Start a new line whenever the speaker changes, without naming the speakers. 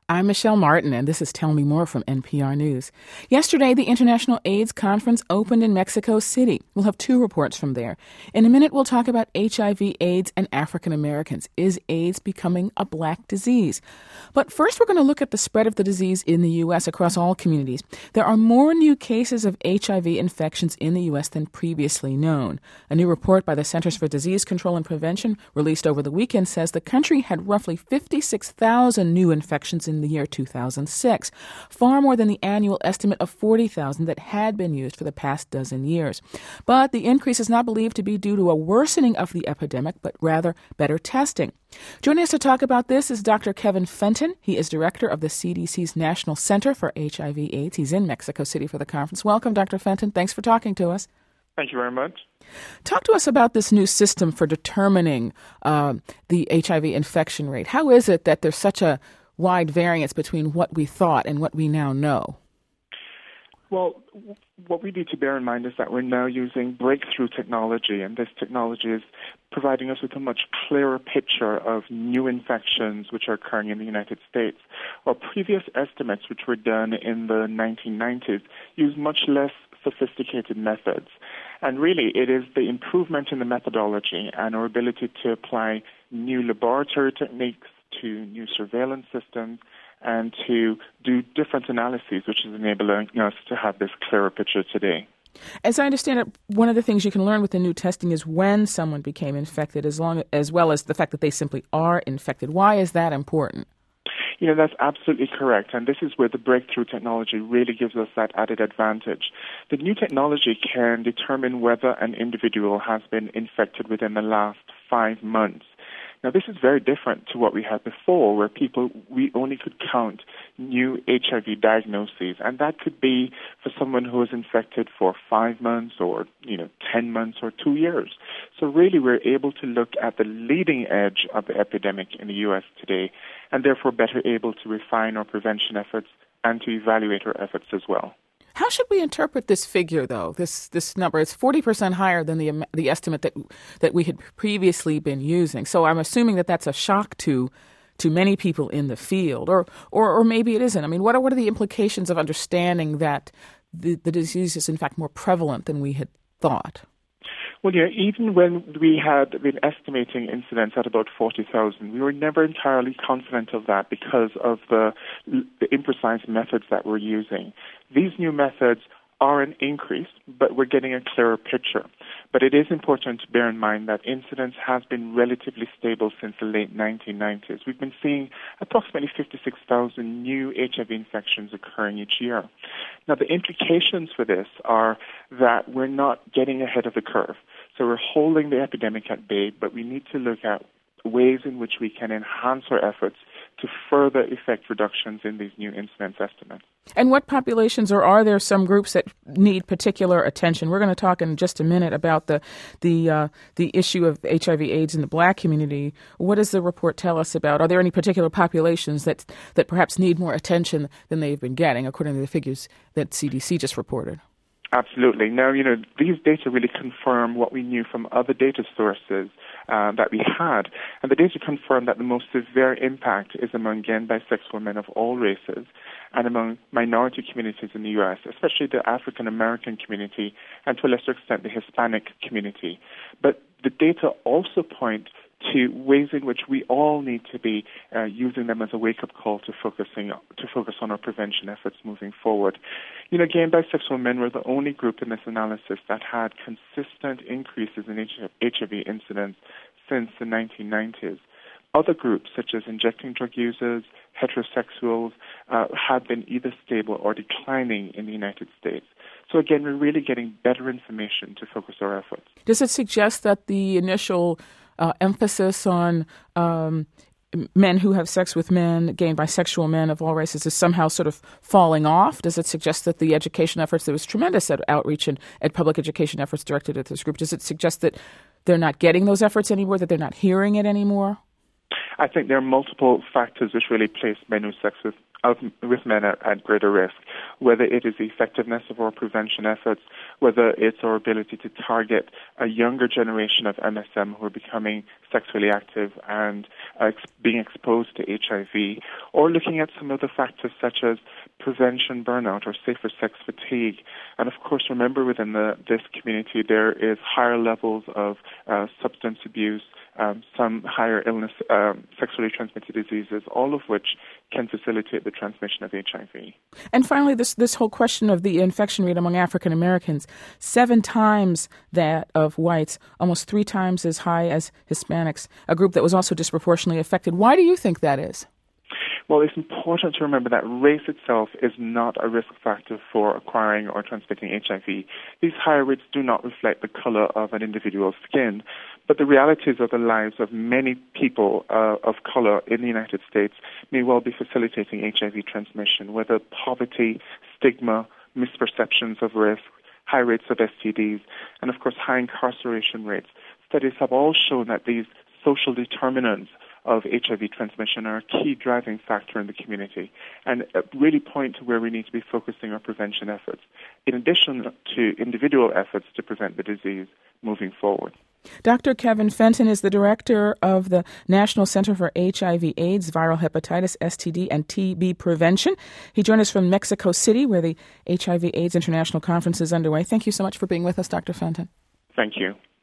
I'm Michelle Martin, and this is Tell Me More from NPR News. Yesterday, the International AIDS Conference opened in Mexico City. We'll have two reports from there. In a minute, we'll talk about HIV, AIDS, and African Americans. Is AIDS becoming a black disease? But first, we're going to look at the spread of the disease in the U.S. across all communities. There are more new cases of HIV infections in the U.S. than previously known. A new report by the Centers for Disease Control and Prevention, released over the weekend, says the country had roughly 56,000 new infections in the year 2006, far more than the annual estimate of 40,000 that had been used for the past dozen years. But the increase is not believed to be due to a worsening of the epidemic, but rather better testing. Joining us to talk about this is Dr. Kevin Fenton. He is director of the CDC's National Center for HIV/AIDS. He's in Mexico City for the conference. Welcome, Dr. Fenton. Thanks for talking to us.
Thank you very much.
Talk to us about this new system for determining the HIV infection rate. How is it that there's such a wide variance between what we thought and what we now know?
Well, what we need to bear in mind is that we're now using breakthrough technology, and this technology is providing us with a much clearer picture of new infections which are occurring in the United States. Our previous estimates, which were done in the 1990s, used much less sophisticated methods. And really, it is the improvement in the methodology and our ability to apply new laboratory techniques to new surveillance systems and to do different analyses, which is enabling us to have this clearer picture today.
As I understand it, one of the things you can learn with the new testing is when someone became infected, as well as the fact that they simply are infected. Why is that important?
That's absolutely correct, and this is where the breakthrough technology really gives us that added advantage. The new technology can determine whether an individual has been infected within the last 5 months. Now, this is very different to what we had before, where we only could count new HIV diagnoses, and that could be for someone who was infected for 5 months or, 10 months or 2 years. So really, we're able to look at the leading edge of the epidemic in the U.S. today, and therefore better able to refine our prevention efforts and to evaluate our efforts as well.
How should we interpret this figure, though? This number is 40% higher than the estimate that we had previously been using. So I'm assuming that that's a shock to many people in the field, or maybe it isn't. I mean, what are the implications of understanding that the disease is in fact more prevalent than we had thought?
Well, even when we had been estimating incidence at about 40,000, we were never entirely confident of that because of the imprecise methods that we're using. These new methods are an increase, but we're getting a clearer picture. But it is important to bear in mind that incidence has been relatively stable since the late 1990s. We've been seeing approximately 56,000 new HIV infections occurring each year. Now, the implications for this are that we're not getting ahead of the curve. So we're holding the epidemic at bay, but we need to look at ways in which we can enhance our efforts to further effect reductions in these new incidence estimates.
And what populations, or are there some groups that need particular attention? We're going to talk in just a minute about the issue of HIV/AIDS in the black community. What does the report tell us about? Are there any particular populations that perhaps need more attention than they've been getting, according to the figures that CDC just reported?
Absolutely. Now, these data really confirm what we knew from other data sources that we had. And the data confirm that the most severe impact is among gay and bisexual men of all races and among minority communities in the U.S., especially the African American community and to a lesser extent the Hispanic community. But the data also point to ways in which we all need to be using them as a wake-up call to focus on our prevention efforts moving forward. Gay and bisexual men were the only group in this analysis that had consistent increases in HIV incidence since the 1990s. Other groups, such as injecting drug users, heterosexuals, have been either stable or declining in the United States. So again, we're really getting better information to focus our efforts.
Does it suggest that the initial emphasis on men who have sex with men, gay and bisexual men of all races, is somehow sort of falling off? Does it suggest that the education efforts, there was tremendous outreach and public education efforts directed at this group, does it suggest that they're not getting those efforts anymore, that they're not hearing it anymore?
I think there are multiple factors which really place men who sex with men at greater risk, whether it is the effectiveness of our prevention efforts, whether it's our ability to target a younger generation of MSM who are becoming sexually active and being exposed to HIV, or looking at some other factors such as prevention burnout or safer sex fatigue. And of course, remember within this community there is higher levels of substance abuse, some higher illness, sexually transmitted diseases, all of which can facilitate the transmission of HIV.
And finally, this whole question of the infection rate among African Americans, 7 times that of whites, almost 3 times as high as Hispanics, a group that was also disproportionately affected. Why do you think that is?
Well, it's important to remember that race itself is not a risk factor for acquiring or transmitting HIV. These higher rates do not reflect the color of an individual's skin, but the realities of the lives of many people of color in the United States may well be facilitating HIV transmission, whether poverty, stigma, misperceptions of risk, high rates of STDs, and of course high incarceration rates. Studies have all shown that these social determinants of HIV transmission are a key driving factor in the community and really point to where we need to be focusing our prevention efforts, in addition to individual efforts to prevent the disease moving forward.
Dr. Kevin Fenton is the director of the National Center for HIV/AIDS, Viral Hepatitis, STD, and TB Prevention. He joined us from Mexico City, where the HIV/AIDS International Conference is underway. Thank you so much for being with us, Dr. Fenton.
Thank you.